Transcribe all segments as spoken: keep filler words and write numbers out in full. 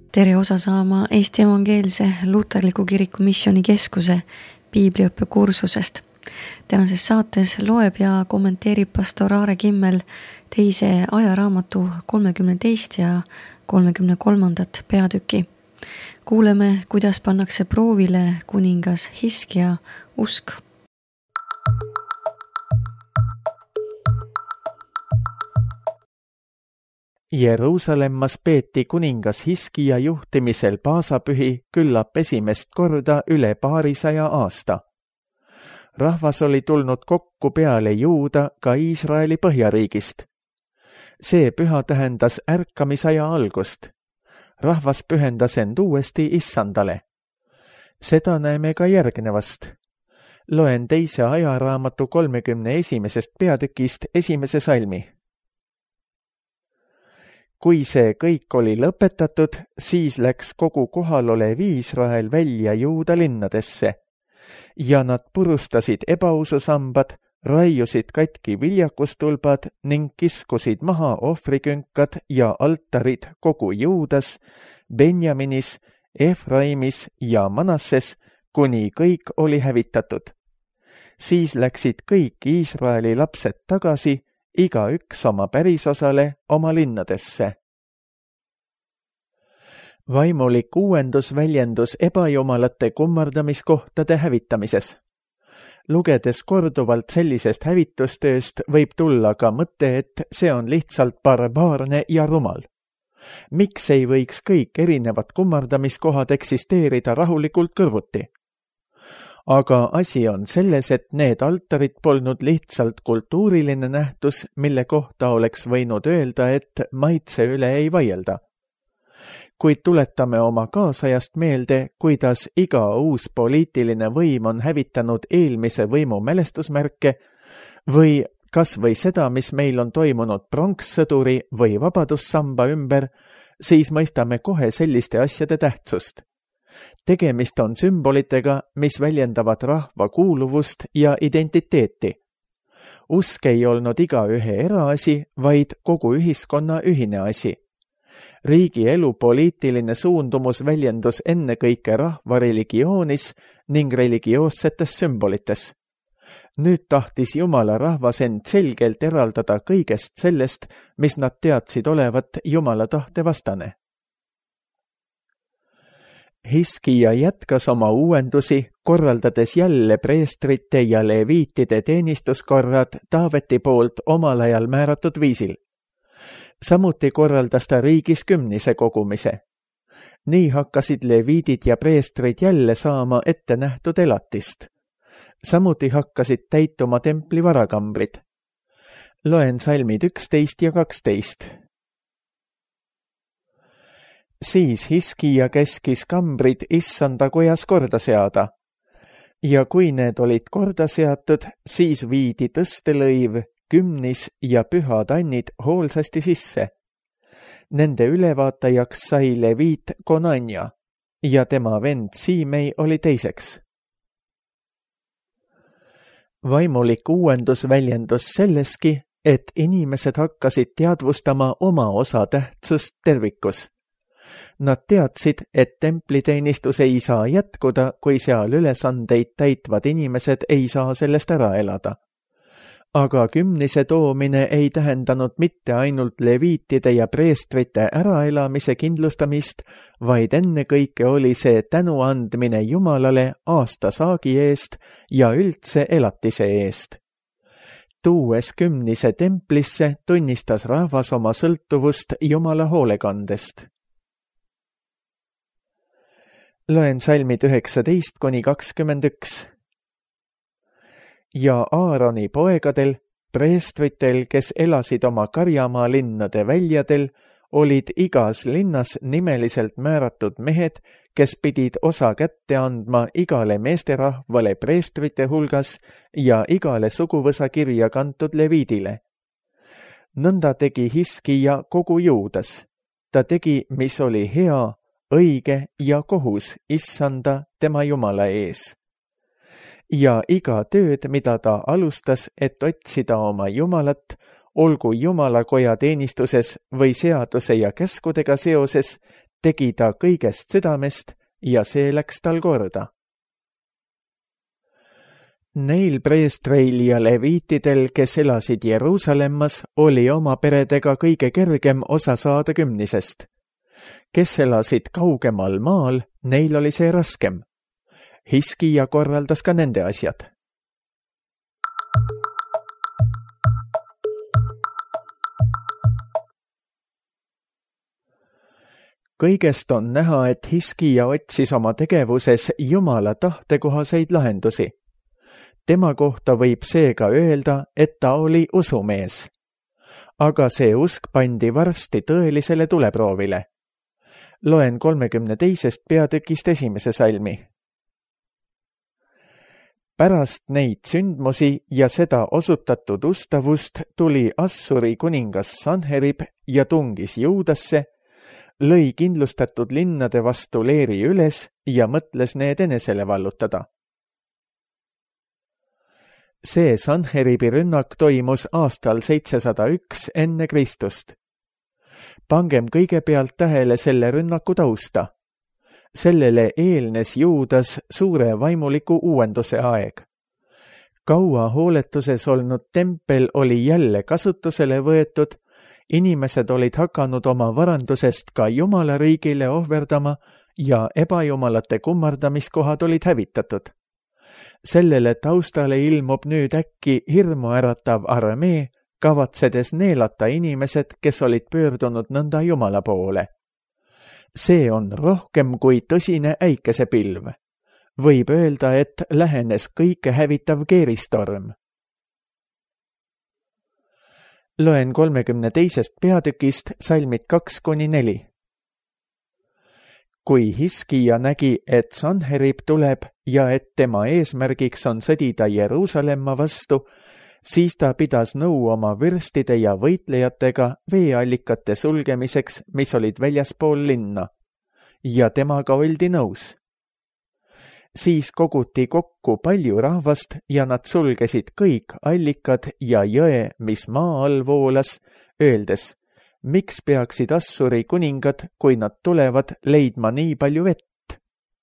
tere osa saama Eesti Evangeelse Luterliku Kiriku Missiooni Keskuse piibliõppe kursusest. Tänases saates loeb ja kommenteerib pastor Aare Kimmel teise ajaraamatu kolmekümne teist ja kolmekümne kolmandat peatüki. Kuuleme, kuidas pannakse proovile kuningas Hiskia usk. Jeruusalemmas peeti kuningas Hiskia juhtimisel paasapühi küllap esimest korda üle paarisaja aasta. Rahvas oli tulnud kokku peale Juuda ka Iisraeli põhjariigist. See püha tähendas ärkamisaja algust. Rahvas pühendas end uuesti Issandale. Seda näeme ka järgnevast. Loen teise ajaraamatu kolmekümne esimesest peatükist esimese salmi. Kui see kõik oli lõpetatud, siis läks kogu kohal olev Iisrael välja Juuda linnadesse ja nad purustasid ebaususambad, raiusid katki viljakustulbad ning kiskusid maha ohvrikünkad ja altarid kogu Juudas, Benjaminis, Efraimis ja Manasses, kuni kõik oli hävitatud. Siis läksid kõik Iisraeli lapsed tagasi, iga üks oma pärisosale oma linnadesse. Vaimulik uuendus väljendus ebajumalate kummardamiskohtade hävitamises. Lugedes korduvalt sellisest hävitustööst võib tulla ka mõte, et see on lihtsalt barbaarne ja rumal. Miks ei võiks kõik erinevad kummardamiskohad eksisteerida rahulikult kõrvuti? Aga asi on selles, et need altarid polnud lihtsalt kultuuriline nähtus, mille kohta oleks võinud öelda, et maitse üle ei vaielda. Kuid tuletame oma kaasajast meelde, kuidas iga uus poliitiline võim on hävitanud eelmise võimu mälestusmärke või kas või seda, mis meil on toimunud pronkssõduri või vabadussamba ümber, siis mõistame kohe selliste asjade tähtsust. Tegemist on sümbolitega, mis väljendavad rahva kuuluvust ja identiteeti. Usk ei olnud igaühe eraasi, vaid kogu ühiskonna ühine asi. Riigi elu poliitiline suundumus väljendus ennekõike rahva religioonis ning religioossetes sümbolites. Nüüd tahtis Jumala rahvas end selgelt eraldada kõigest sellest, mis nad teadsid olevat Jumala tahte vastane. Hiskia jätkas oma uuendusi, korraldades jälle preestrite ja leviitide teenistuskorrad Taaveti poolt omal ajal määratud viisil. Samuti korraldas ta riigis kümnise kogumise. Nii hakkasid leviidid ja preestrid jälle saama ette nähtud elatist. Samuti hakkasid täituma templi varakambrid. Loen salmid üksteist ja kaksteist. Siis Hiskia käskis kambrid Issanda kojas korda seada. Ja kui need olid korda seatud, siis viidi tõstelõiv, kümnis ja pühad annid hoolsasti sisse. Nende ülevaatajaks sai leviit Konanja ja tema vend Siimei oli teiseks. Vaimulik uuendus väljendus selleski, et inimesed hakkasid teadvustama oma osa tähtsust tervikus. Nad teadsid, et templiteenistus ei saa jätkuda, kui seal ülesandeid täitvad inimesed ei saa sellest ära elada. Aga kümnise toomine ei tähendanud mitte ainult leviitide ja preestrite äraelamise kindlustamist, vaid ennekõike oli see tänuandmine Jumalale aastasaagi eest ja üldse elatise eest. Tuues kümnise templisse tunnistas rahvas oma sõltuvust Jumala hoolekandest. Loen salmid üheksateist kuni kakskümmend üks. Ja Aaroni poegadel, preestritel, kes elasid oma karjamaa linnade väljadel, olid igas linnas nimeliselt määratud mehed, kes pidid osa kätte andma igale meesterahvale preestrite hulgas ja igale suguvõsa kirja kantud leviidile. Nõnda tegi Hiskia kogu Juudas. Ta tegi, mis oli hea, õige ja kohus Issanda tema Jumala ees. Ja iga tööd, mida ta alustas, et otsida oma Jumalat, olgu Jumalakoja teenistuses või seaduse ja käskudega seoses, tegi ta kõigest südamest ja see läks tal korda. Neil preestreil ja leviitidel, kes elasid Jeruusalemmas, oli oma peredega kõige kergem osa saada kümnisest. Kes elasid kaugemal maal, neil oli see raskem. Hiskija korraldas ka nende asjad. Kõigest on näha, et Hiskija otsis oma tegevuses Jumala tahtekohaseid lahendusi. Tema kohta võib seega öelda, et ta oli usumees. Aga see usk pandi varsti tõelisele tuleproovile. Loen kolmekümne teisest peatükist esimese salmi. Pärast neid sündmusi ja seda osutatud ustavust tuli Assuri kuningas Sanherib ja tungis Juudasse, lõi kindlustatud linnade vastu leeri üles ja mõtles need enesele vallutada. See Sanheribi rünnak toimus aastal seitsesada üks enne Kristust. Pangem kõigepealt tähele selle rünnaku tausta. Sellele eelnes Juudas suure vaimuliku uuenduse aeg. Kaua hooletuses olnud tempel oli jälle kasutusele võetud, inimesed olid hakanud oma varandusest ka Jumala riigile ohverdama ja ebajumalate kummardamiskohad olid hävitatud. Sellele taustale ilmub nüüd äkki hirmuäratav armee, kavatsedes neelata inimesed, kes olid pöördunud nõnda Jumala poole. See on rohkem kui tõsine äikesepilv. Võib öelda, et lähenes kõike hävitav keeristorm. Loen kolmekümne teisest peatükist salmid kaks kuni neli. Kui Hiskija nägi, et Sanherib tuleb ja et tema eesmärgiks on sõdida Jeruusalemma vastu, siis ta pidas nõu oma vürstide ja võitlejatega veeallikate sulgemiseks, mis olid väljaspool linna, ja temaga oldi nõus. Siis koguti kokku palju rahvast ja nad sulgesid kõik allikad ja jõe, mis maa all voolas, öeldes, miks peaksid Assuri kuningad, kui nad tulevad, leidma nii palju vett?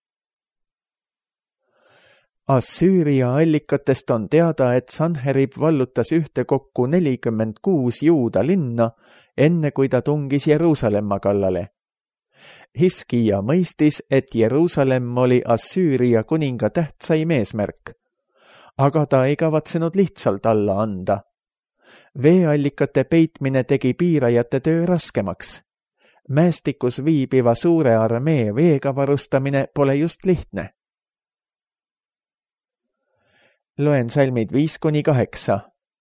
Assüüria allikatest on teada, et Sanherib vallutas ühtekokku nelikümmend kuus Juuda linna, enne kui ta tungis Jeruusalemma kallale. Hiskija mõistis, et Jeruusalemm oli Assüüria kuninga tähtsaim eesmärk, aga ta ei kavatsenud lihtsalt alla anda. Veeallikate peitmine tegi piirajate töö raskemaks. Mäestikus viibiva suure armee veega varustamine pole just lihtne. Loen salmid viis kuni kaheksa.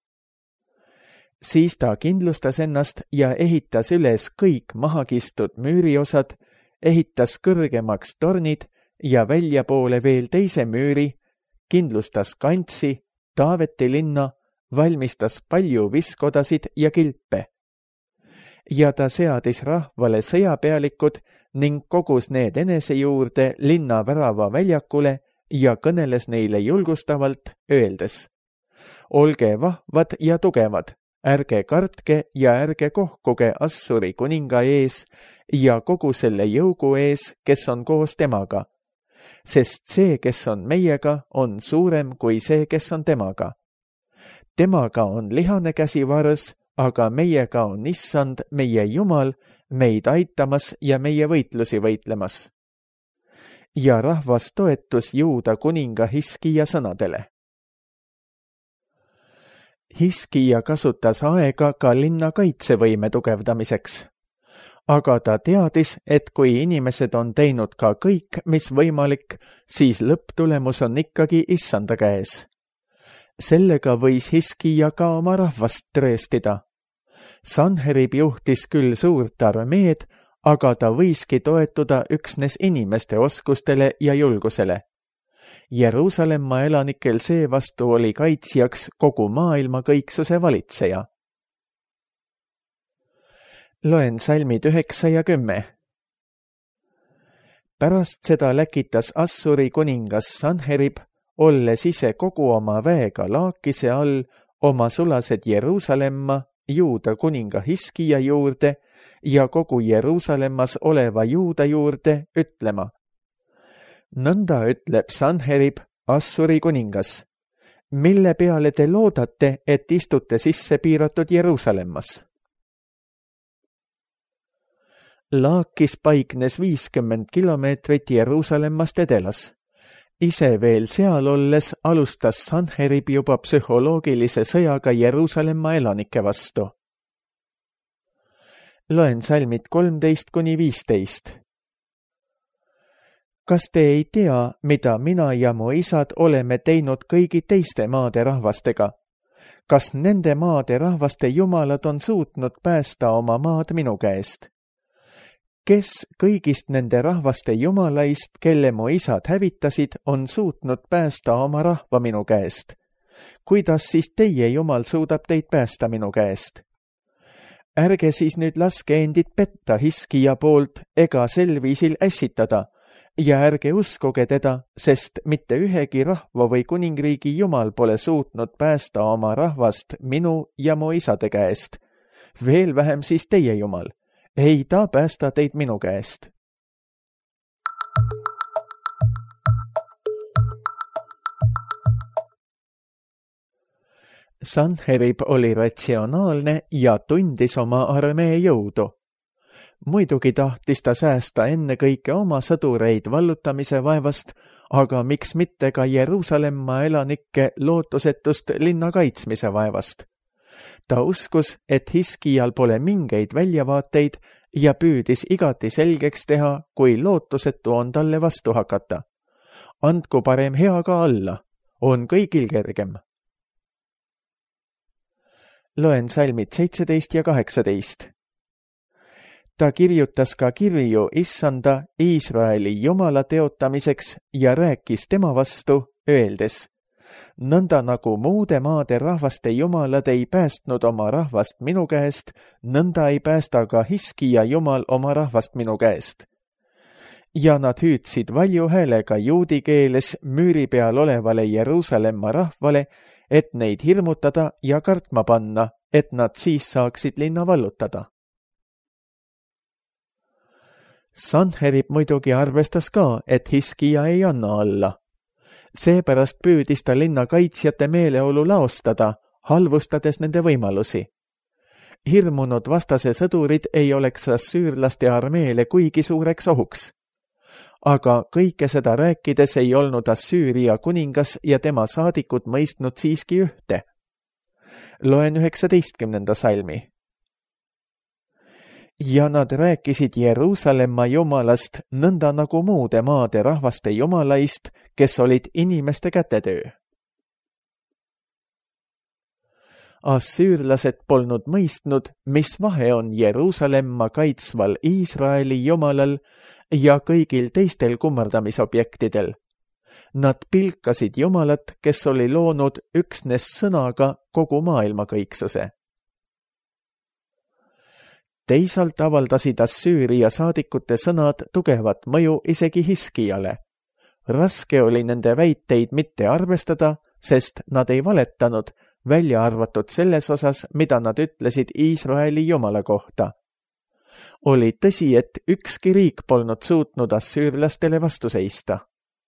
Siis ta kindlustas ennast ja ehitas üles kõik mahakistud müüriosad, ehitas kõrgemaks tornid ja väljapoole veel teise müüri, kindlustas kantsi, Taaveti linna, valmistas palju viskodasid ja kilpe. Ja ta seadis rahvale sõjapealikud ning kogus need enese juurde linna värava väljakule ja kõneles neile julgustavalt, öeldes, olge vahvad ja tugevad, ärge kartke ja ärge kohkuge Assuri kuninga ees ja kogu selle jõugu ees, kes on koos temaga, sest see, kes on meiega, on suurem kui see, kes on temaga. Temaga on lihane käsivars, aga meiega on issand, meie Jumal, meid aitamas ja meie võitlusi võitlemas. Ja rahvas toetus Juuda kuninga Hiskija sõnadele. Hiskija kasutas aega ka linna kaitsevõime tugevdamiseks. Aga ta teadis, et kui inimesed on teinud ka kõik, mis võimalik, siis lõpptulemus on ikkagi issanda käes. Sellega võis Hiskija ka oma rahvast trööstida. Sanherib juhtis küll suurt armeed, aga ta võiski toetuda üksnes inimeste oskustele ja julgusele. Jeruusalemma elanikel seevastu oli kaitsjaks kogu maailma kõiksuse valitseja. Loen salmid üheksa ja kümme. Pärast seda läkitas Assuri kuningas Sanherib, olles ise kogu oma väega Laakise all, oma sulased Jeruusalemma, Juuda kuninga Hiskija juurde ja kogu Jeruusalemmas oleva Juuda juurde ütlema. Nõnda ütleb Sanherib, Assuri kuningas. Mille peale te loodate, et istute sisse piiratud Jeruusalemmas? Laakis paiknes viiskümmend kilomeetrit Jeruusalemmast edelas. Ise veel seal olles alustas Sanherib juba psühholoogilise sõjaga Jeruusalemma elanike vastu. Loen salmid kolmteist kuni viisteist. Kas te ei tea, mida mina ja mu isad oleme teinud kõigi teiste maade rahvastega? Kas nende maade rahvaste jumalad on suutnud päästa oma maad minu käest? Kes kõigist nende rahvaste jumalaist, kelle mu isad hävitasid, on suutnud päästa oma rahva minu käest? Kuidas siis teie jumal suudab teid päästa minu käest? Ärge siis nüüd laske endid petta Hiskija poolt ega sel viisil ässitada ja ärge uskuge teda, sest mitte ühegi rahva või kuningriigi jumal pole suutnud päästa oma rahvast minu ja mu isade käest. Veel vähem siis teie jumal. Ei ta päästa teid minu käest. Sanherib oli ratsionaalne ja tundis oma armee jõudu. Muidugi tahtis ta säästa enne kõike oma sõdureid vallutamise vaevast, aga miks mitte ka Jeruusalemma elanikke lootusetust linna kaitsmise vaevast. Ta uskus, et Hiskijal pole mingeid väljavaateid ja püüdis igati selgeks teha, kui lootusetu on talle vastu hakata. Andku parem heaga alla, on kõigil kergem. Loen salmid seitseteist ja kaheksateist. Ta kirjutas ka kirju Issanda Iisraeli jumala teotamiseks ja rääkis tema vastu, öeldes: nõnda nagu muude maade rahvaste jumalad ei päästnud oma rahvast minu käest, nõnda ei päästa ka Hiskija jumal oma rahvast minu käest. Ja nad hüüdsid valju häälega juudi keeles müüri peal olevale Jeruusalemma rahvale, et neid hirmutada ja kartma panna, et nad siis saaksid linna vallutada. Sanherib muidugi arvestas ka, et Hiskija ei anna alla. Seepärast püüdis ta linna kaitsjate meeleolu laostada, halvustades nende võimalusi. Hirmunud vastase sõdurid ei oleks assüürlaste armeele kuigi suureks ohuks. Aga kõike seda rääkides ei olnud Assüüria kuningas ja tema saadikud mõistnud siiski ühte. Loen üheksateistkümnenda salmi. Ja nad rääkisid Jeruusalemma jumalast nõnda nagu muude maade rahvaste jumalaist, kes olid inimeste kätetöö. Assüürlased polnud mõistnud, mis vahe on Jeruusalemma kaitsval Iisraeli jumalal ja kõigil teistel kummardamisobjektidel. Nad pilkasid jumalat, kes oli loonud üksnes sõnaga kogu maailma kõiksuse. Teisalt avaldasid Assüüria saadikute sõnad tugevat mõju isegi Hiskijale. Raske oli nende väiteid mitte arvestada, sest nad ei valetanud, välja arvatud selles osas, mida nad ütlesid Iisraeli jumala kohta. Oli tõsi, et ükski riik polnud suutnud assüürlastele vastu seista.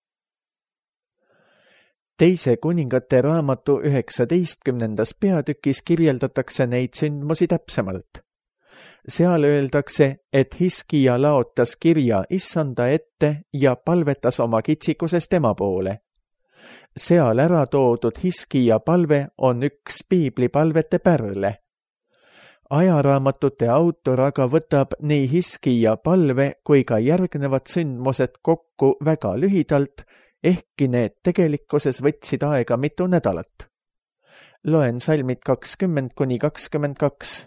Teise kuningate raamatu üheksateistkümnendas peatükis kirjeldatakse neid sündmusi täpsemalt. Seal öeldakse, et Hiskija laotas kirja Issanda ette ja palvetas oma kitsikusest tema poole. Seal ära toodud Hiskija palve on üks piiblipalvete pärle. Ajaraamatute autor aga võtab nii Hiskija palve kui ka järgnevad sündmused kokku väga lühidalt, ehkki need tegelikkuses võtsid aega mitu nädalat. Loen salmid kakskümmend kuni kakskümmend kaks.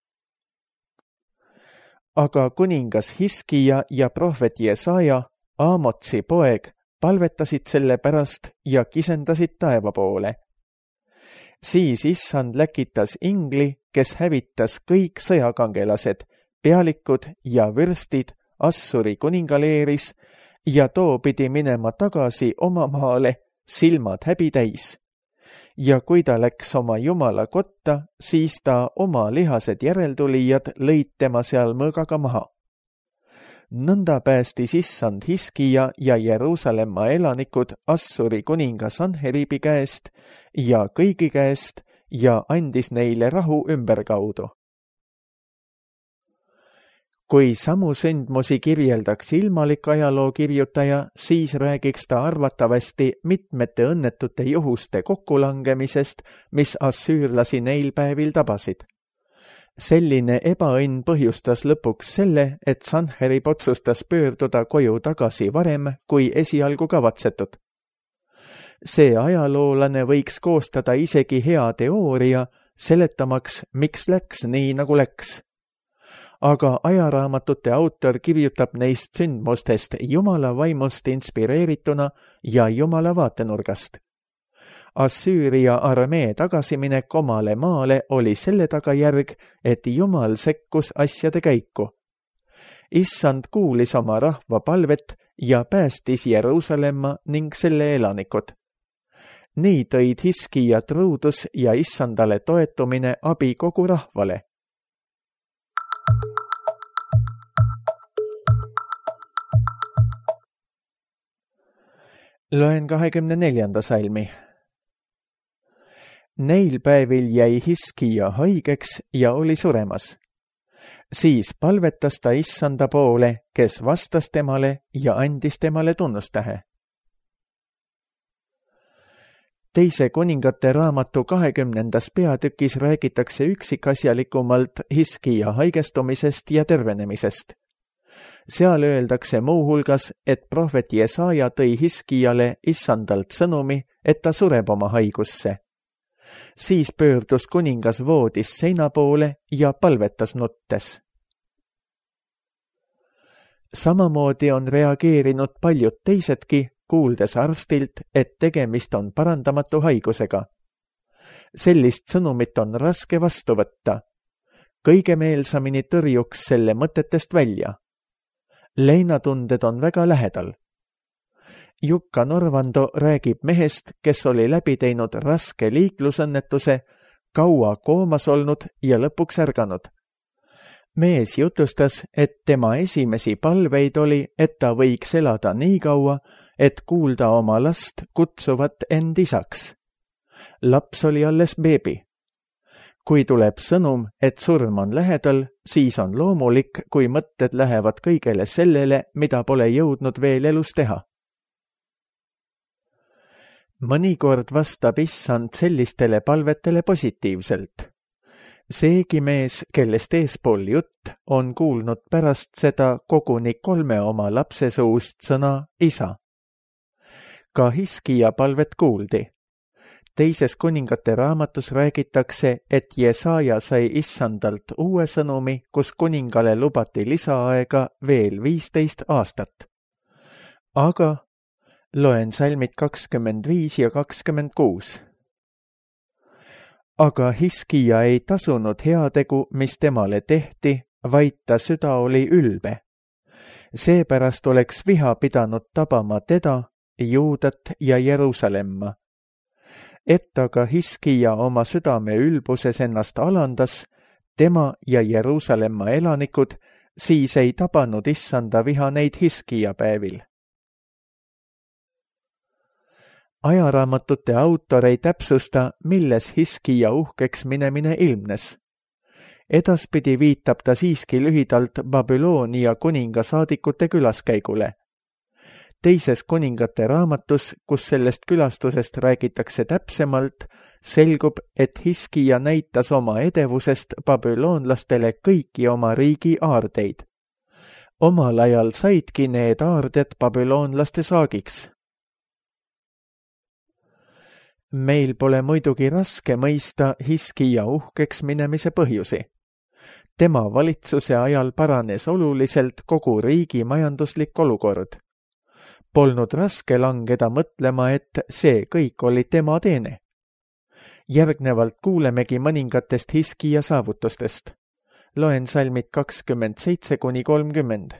Aga kuningas Hiskija ja prohvet Jesaja, Aamotsi poeg, palvetasid selle pärast ja kisendasid taeva poole. Siis Issand läkitas ingli, kes hävitas kõik sõjakangelased, pealikud ja vürstid Assuri kuningaleeris ja too pidi minema tagasi oma maale, silmad häbi täis. ja kui ta läks oma jumala kotta, siis ta oma lihased järeltulijad lõid tema seal mõõgaga maha. Nõnda päästis issand Hiskija ja Jeruusalemma elanikud Assuri kuninga Sanheribi käest ja kõigi käest ja andis neile rahu ümberkaudu. Kui samu sündmusi kirjeldaks ilmalik ajalookirjutaja, siis räägiks ta arvatavasti mitmete õnnetute juhuste kokkulangemisest, mis assüürlasi neil päevil tabasid. Selline ebaõnn põhjustas lõpuks selle, et Sanherib otsustas pöörduda koju tagasi varem, kui esialgu kavatsetud. See ajaloolane võiks koostada isegi hea teooria, seletamaks, miks läks nii, nagu läks. Aga ajaraamatute autor kirjutab neist sündmustest Jumala vaimust inspireerituna ja Jumala vaatenurgast. Assüüria armee tagasiminek omale maale oli selle tagajärg, et Jumal sekkus asjade käiku. Issand kuulis oma rahva palvet ja päästis Jeruusalemma ning selle elanikud. Nii tõid Hiskija truudus ja issandale toetumine abi kogu rahvale. Loen kahekümne neljanda salmi. Neil päevil jäi Hiskija haigeks ja oli suremas. Siis palvetas ta issanda poole, kes vastas temale ja andis temale tunnustähe. Teise kuningate raamatu kahekümnendas peatükis räägitakse üksikasjalikumalt Hiskija haigestumisest ja tervenemisest. Seal öeldakse muuhulgas, et prohvet Jesaja tõi Hiskijale issandalt sõnumi, et ta sureb oma haigusse. Siis pöördus kuningas voodis seina poole ja palvetas nuttes. Samamoodi on reageerinud paljud teisedki, kuuldes arstilt, et tegemist on parandamatu haigusega. Sellist sõnumit on raske vastu võtta. Kõige meelsamini tõrjuks selle mõtetest välja. Leinatunded on väga lähedal. Jukka Norvando räägib mehest, kes oli läbi teinud raske liiklusõnnetuse, kaua koomas olnud ja lõpuks ärganud. Mees jutustas, et tema esimesi palveid oli, et ta võiks elada nii kaua, et kuulda oma last kutsuvat end isaks. Laps oli alles beebi. Kui tuleb sõnum, et surm on lähedal, siis on loomulik, kui mõtted lähevad kõigele sellele, mida pole jõudnud veel elus teha. Mõnikord vastab issand sellistele palvetele positiivselt. Seegi mees, kellest eespool jutt, on kuulnud pärast seda koguni kolme oma lapse suust sõna isa. Ka Hiskija palvet kuuldi. Teises kuningate raamatus räägitakse, et Jesaja sai issandalt uue sõnumi, kus kuningale lubati lisaaega veel viisteist aastat. Aga loen salmid kakskümmend viis ja kakskümmend kuus. Aga Hiskija ei tasunud heategu, mis temale tehti, vaid ta süda oli ülbe. Seepärast oleks viha pidanud tabama teda, Juudat ja Jeruusalemma. Et aga Hiskija oma südame ülbuses ennast alandas, tema ja Jeruusalemma elanikud, siis ei tabanud issanda viha neid Hiskija päevil. Ajaraamatute autor ei täpsusta, milles Hiskija uhkeks minemine ilmnes. Edaspidi viitab ta siiski lühidalt Babyloonia kuninga saadikute külaskäigule. Teises kuningate raamatus, kus sellest külastusest räägitakse täpsemalt, selgub, et Hiskija näitas oma edevusest babüloonlastele kõiki oma riigi aardeid. Omal ajal saidki need aarded babüloonlaste saagiks. Meil pole muidugi raske mõista Hiskija uhkeks minemise põhjusi. Tema valitsuse ajal paranes oluliselt kogu riigi majanduslik olukord. Polnud raske langeda mõtlema, et see kõik oli tema teene. Järgnevalt kuulemegi mõningatest Hiskija saavutustest. Loen salmid kakskümmend seitse kuni kolmkümmend.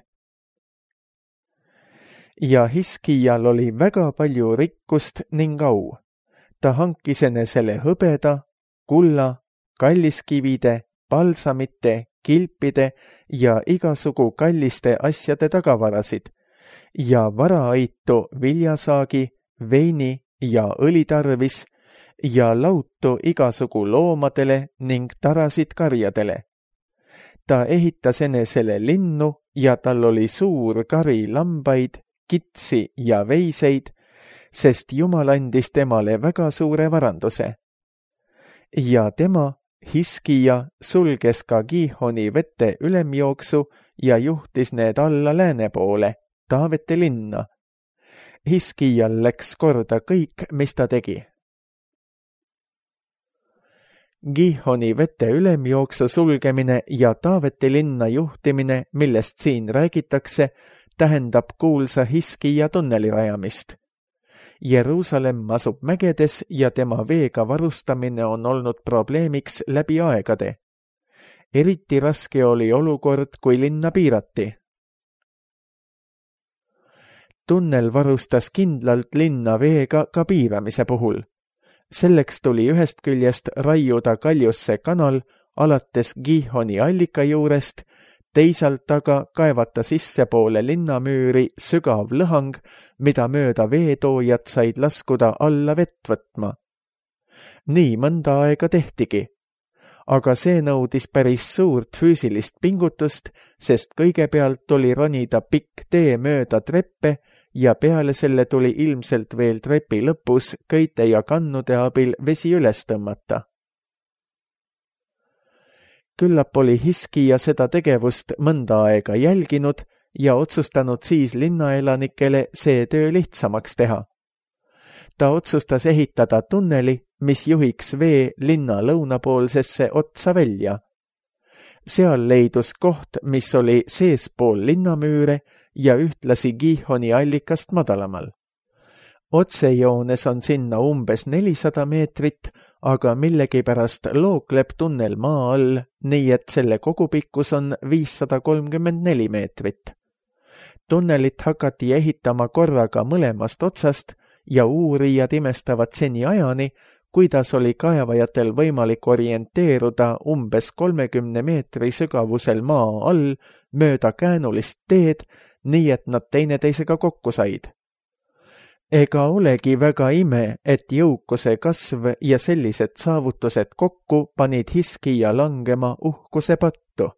Ja Hiskijal oli väga palju rikkust ning au. ta hankis enesele hõbeda, kulla, kalliskivide, palsamite, kilpide ja igasugu kalliste asjade tagavarasid ja varaaitu viljasaagi, veini ja õli tarvis ja lautu igasugu loomadele ning tarasid karjadele. Ta ehitas enesele linnu ja tal oli suur kari lambaid, kitsi ja veiseid, sest Jumal andis temale väga suure varanduse. Ja tema, Hiskija, sulges ka Gihoni vette ülemjooksu ja juhtis need alla lääne poole, Taavete linna. Hiskijal läks korda kõik, mis ta tegi. Gihoni vete ülemjooksu sulgemine ja Taavete linna juhtimine, millest siin räägitakse, tähendab kuulsa Hiskija tunneli rajamist. Jeruusalemm asub mägedes ja tema veega varustamine on olnud probleemiks läbi aegade. Eriti raske oli olukord, kui linna piirati. Tunnel varustas kindlalt linna veega ka piiramise puhul. Selleks tuli ühest küljest raiuda Kaljusse kanal alates Gihoni allika juurest, teisalt aga kaevata sissepoole linnamüüri sügav lõhang, mida mööda veetoojad said laskuda alla vett võtma. Nii mõnda aega tehtigi. Aga see nõudis päris suurt füüsilist pingutust, sest kõigepealt tuli ronida pikk tee mööda treppe ja peale selle tuli ilmselt veel trepi lõpus köite ja kannude abil vesi üles tõmmata. Küllap oli Hiskija seda tegevust mõnda aega jälginud ja otsustanud siis linnaelanikele see töö lihtsamaks teha. Ta otsustas ehitada tunneli, mis juhiks vee linna lõunapoolsesse otsa välja. Seal leidus koht, mis oli seespool linnamüüre ja ühtlasi Gihoni allikast madalamal. Otsejoones on sinna umbes nelisada meetrit, aga millegipärast lookleb tunnel maa all, nii et selle kogupikkus on viissada kolmkümmend neli meetrit. Tunnelit hakati ehitama korraga mõlemast otsast ja uurijad imestavad seni ajani, kuidas oli kaevajatel võimalik orienteeruda umbes kolmekümne meetri sügavusel maa all mööda käänulist teed, nii et nad teineteisega kokku said. Ega olegi väga ime, et jõukuse kasv ja sellised saavutused kokku panid Hiskija langema uhkuse pattu.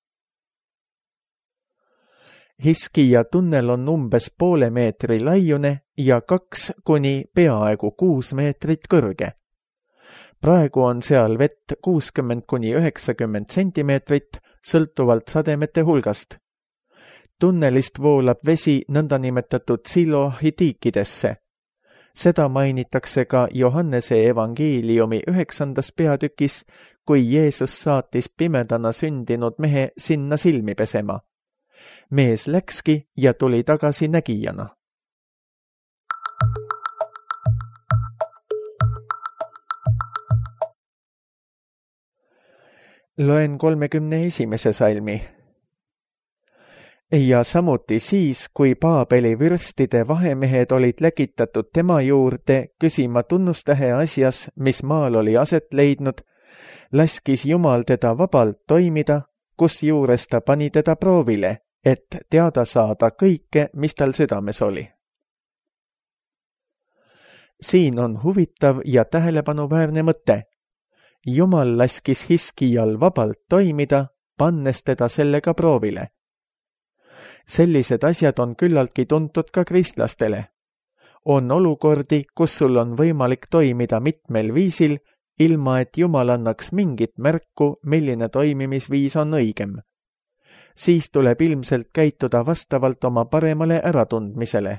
Hiskija tunnel on umbes poole meetri laiune ja kaks kuni peaaegu kuus meetrit kõrge. Praegu on seal vett kuuskümmend kuni üheksakümmend sentimeetrit, sõltuvalt sademete hulgast. Tunnelist voolab vesi nõndanimetatud silohitiikidesse. Seda mainitakse ka Johannese evangeeliumi üheksandas peatükis, kui Jeesus saatis pimedana sündinud mehe sinna silmi pesema. Mees läkski ja tuli tagasi nägijana. Loen kolmekümne esimese salmi. Ja samuti siis, kui Paabeli vürstide vahemehed olid läkitatud tema juurde küsima tunnustähe asjas, mis maal oli aset leidnud, laskis Jumal teda vabalt toimida, kus juures ta pani teda proovile, et teada saada kõike, mis tal südames oli. Siin on huvitav ja tähelepanuväärne mõte. Jumal laskis Hiskijal vabalt toimida, pannes teda sellega proovile. Sellised asjad on küllaltki tuntud ka kristlastele. On olukordi, kus sul on võimalik toimida mitmel viisil, ilma et Jumal annaks mingit märku, milline toimimisviis on õigem. Siis tuleb ilmselt käituda vastavalt oma paremale äratundmisele.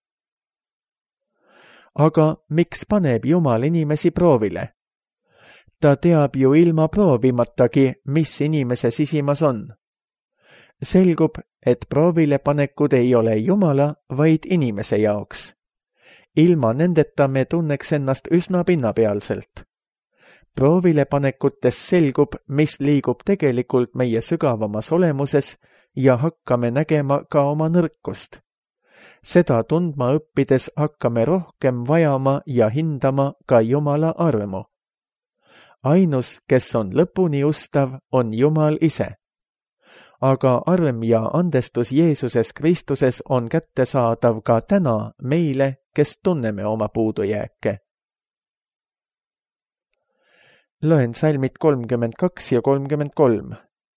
Aga miks paneb Jumal inimesi proovile? Ta teab ju ilma proovimatagi, mis inimese sisimas on. Selgub, et proovile panekud ei ole Jumala, vaid inimese jaoks. Ilma nendeta me tunneks ennast üsna pinnapealselt. Proovile panekutes selgub, mis liigub tegelikult meie sügavamas olemuses ja hakkame nägema ka oma nõrkust. Seda tundma õppides hakkame rohkem vajama ja hindama ka Jumala armu. Ainus, kes on lõpuni ustav, on Jumal ise. Aga arm ja andestus Jeesuses Kristuses on kättesaadav ka täna meile, kes tunneme oma puudujääke. Loen salmid kolmkümmend kaks ja kolmkümmend kolm.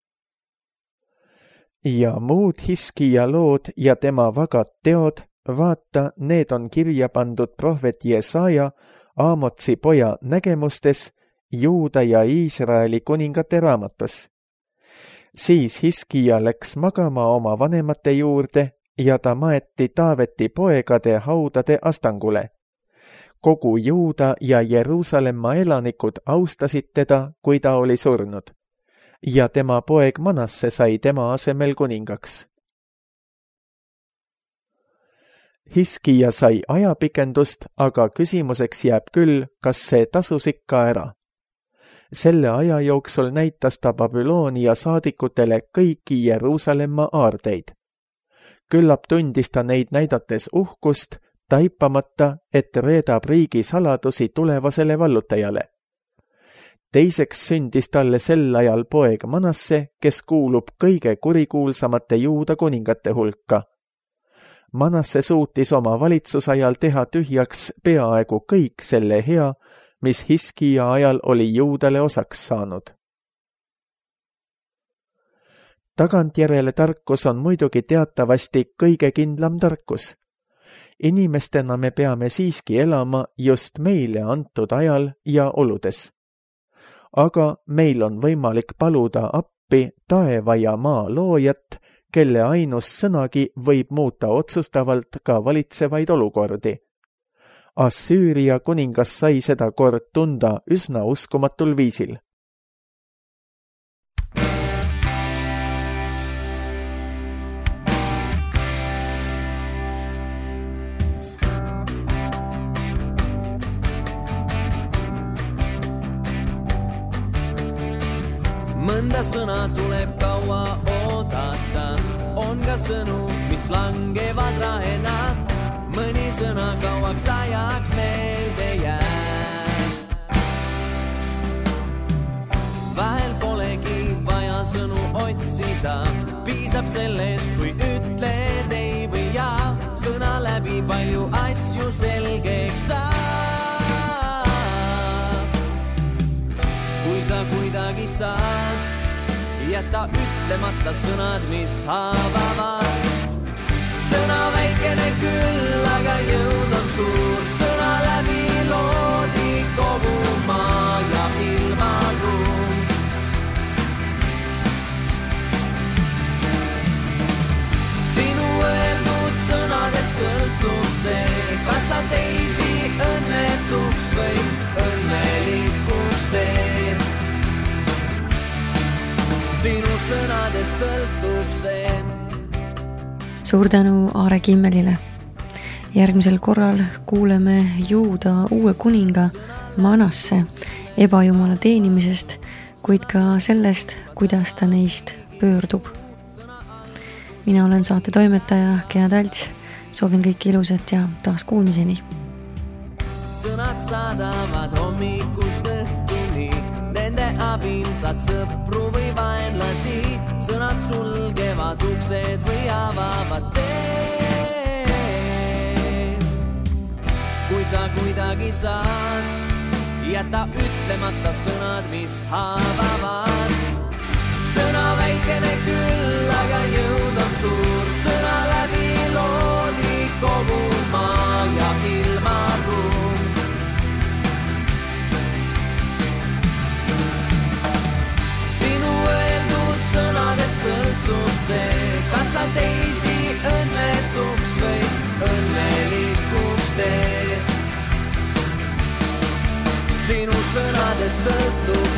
Ja muud Hiskija lood ja tema vagad teod, vaata, need on kirja pandud prohvet Jesaja, Aamotsi poja nägemustes, Juuda ja Iisraeli kuningate raamatus. Siis Hiskija läks magama oma vanemate juurde ja ta maeti Taaveti poegade haudade astangule. Kogu Juuda ja Jeruusalemma elanikud austasid teda, kui ta oli surnud. Ja tema poeg Manasse sai tema asemel kuningaks. Hiskija sai ajapikendust, aga küsimuseks jääb küll, kas see tasus ikka ära. Selle aja jooksul näitas ta Babyloonia saadikutele kõiki Jeruusalemma aardeid. Küllap tundis ta neid näidates uhkust, taipamata, et reedab riigi saladusi tulevasele vallutajale. Teiseks sündis talle sel ajal poeg Manasse, kes kuulub kõige kurikuulsamate Juuda kuningate hulka. Manasse suutis oma valitsusajal teha tühjaks peaaegu kõik selle hea, mis Hiskija ajal oli Juudale osaks saanud. Tagantjärele tarkus on muidugi teatavasti kõige kindlam tarkus. Inimestena me peame siiski elama just meile antud ajal ja oludes. Aga meil on võimalik paluda appi taeva ja maa loojat, kelle ainus sõnagi võib muuta otsustavalt ka valitsevaid olukordi. Assüüria kuningas sai seda kord tunda üsna uskumatul viisil. Mõnda sõna tuleb kaua oodata, on ka sõnu, mis langevad rahena, mõni sõna kauaks ajaks meelde jääb. Vahel polegi vaja sõnu otsida, piisab sellest, kui ütled ei või jaa, sõna läbi palju asju selgeks saab. Kui sa kuidagi saad, jäta ütlemata sõnad, mis haavavad. Sõna väikene küll, aga jõud on suur, sõna läbi loodi kogu maa ja ilmaruum. Sinu öeldud sõnadest sõltub see, kas sa teisi õnnetuks või õnnelikuks teed. Sinu sõnadest sõltub see. Suur tänu Aare Kimmelile. Järgmisel korral kuuleme Juuda uue kuninga Manasse ebajumala teenimisest, kuid ka sellest, kuidas ta neist pöördub. Mina olen saate toimetaja Gea Talts. Soovin kõik ilusat ja taas kuulmiseni. Sõnad saadavad hommikust õhtuni, nende abil saad sõpru või vaenlasi, sõnad sulgevad uksed või avavad teed. Kui sa kuidagi saad, jäta ütlemata sõnad, mis haavavad. Sõna väikene küll, aga jõud on suur, sõna läbi loodi kogu maa ja ilmaruum. Sõnadest sõltub see, kas sa teisi õnnetuks või õnnelikuks teed. Sinu sõnadest sõltub